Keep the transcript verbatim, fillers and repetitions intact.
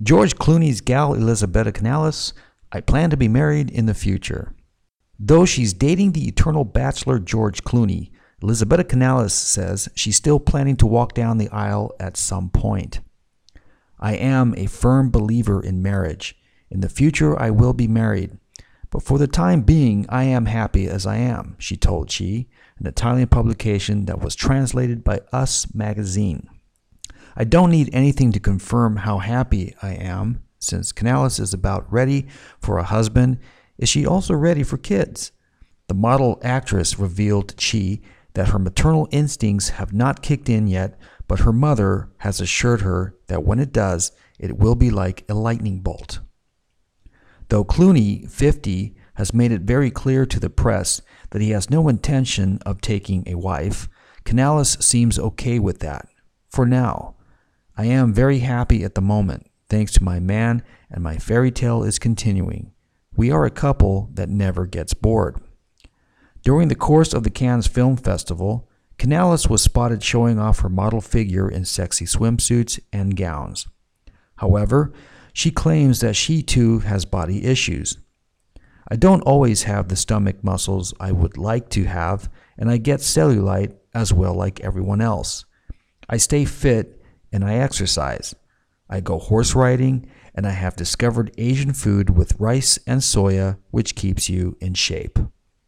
George Clooney's gal Elisabetta Canales, I plan to be married in the future. Though she's dating the eternal bachelor George Clooney, Elisabetta Canales says she's still planning to walk down the aisle at some point. I am a firm believer in marriage. In the future, I will be married. But for the time being, I am happy as I am, she told Chi, an Italian publication that was translated by Us magazine. I don't need anything to confirm how happy I am, since Canales is about ready for a husband. Is she also ready for kids? The model actress revealed to Chi that her maternal instincts have not kicked in yet, but her mother has assured her that when it does, it will be like a lightning bolt. Though Clooney, fifty, has made it very clear to the press that he has no intention of taking a wife, Canales seems okay with that. For now, I am very happy at the moment, thanks to my man, and my fairy tale is continuing. We are a couple that never gets bored. During the course of the Cannes Film Festival, Canales was spotted showing off her model figure in sexy swimsuits and gowns. However, she claims that she too has body issues. I don't always have the stomach muscles I would like to have, and I get cellulite as well like everyone else. I stay fit and I exercise. I go horse riding, and I have discovered Asian food with rice and soya, which keeps you in shape.